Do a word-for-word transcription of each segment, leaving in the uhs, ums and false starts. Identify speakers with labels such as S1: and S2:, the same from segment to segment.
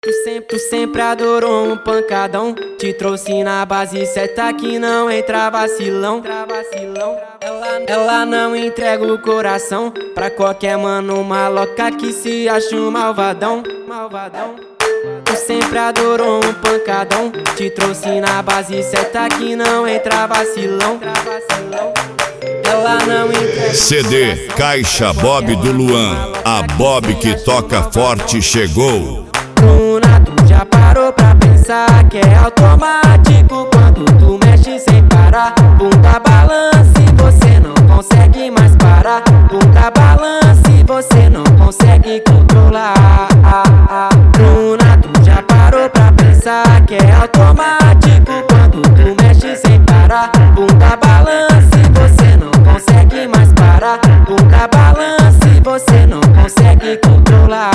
S1: Tu sempre, tu sempre adorou um pancadão. Te trouxe na base certa que não entra vacilão. Ela, ela não entrega o coração pra qualquer mano maloca que se acha um malvadão. Malvadão. Tu sempre adorou um pancadão. Te trouxe na base certa que não entra vacilão. Ela não entrega.
S2: C D Caixa Bob do Luan. A Bob que toca forte chegou.
S1: Bruna, tu já parou pra pensar que é automático quando tu mexe sem parar? Bunda balance, você não consegue mais parar. Bunda balance, você não consegue controlar. Bruna, tu já parou pra pensar que é automático quando tu mexe sem parar? Bunda balance, você não consegue mais parar. Bunda balance, você não consegue controlar.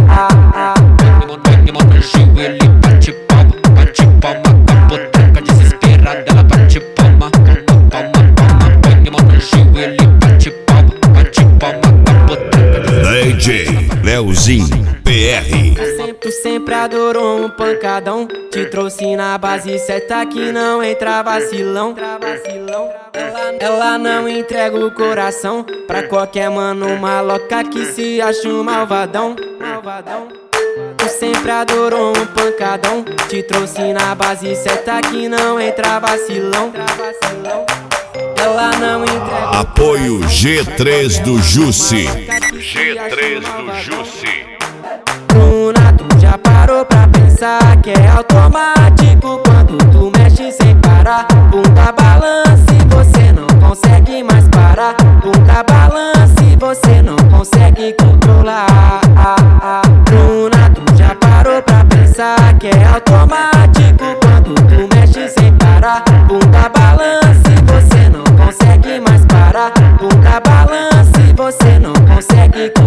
S3: Ele bate palma, bate palma, capoteca desesperada, ela bate palma, palma, palma, põe mão no joelho, ele bate palma, bate palma, capoteca.
S2: D J Leozinho P R.
S1: Tu sempre, tu sempre adorou um pancadão. Te trouxe na base certa que não entra vacilão. Ela, ela não entrega o coração pra qualquer mano maloca que se acha um malvadão. Malvadão. Tu sempre adorou um pancadão. Te trouxe na base certa que não entra vacilão. Ela não entrega.
S2: Apoio G três do Jussi. G três do Jussi.
S1: Bruna, tu já parou pra pensar que é automático quando tu mexe sem parar? Bunda balance, você não consegue mais parar. Bunda balance, você não consegue controlar. Bruna, tu já parou pra pensar que é automático quando tu mexe sem parar? Bunda balance, você não consegue mais parar. Bunda balance, você não consegue controlar.